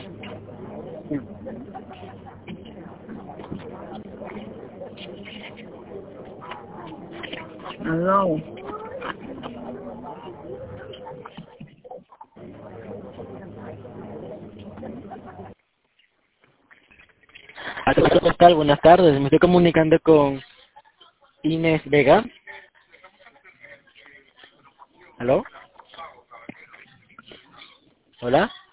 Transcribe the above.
Aló. ¿Qué tal? Buenas tardes. Me estoy comunicando con Inés Vega. ¿Aló? ¿Hola?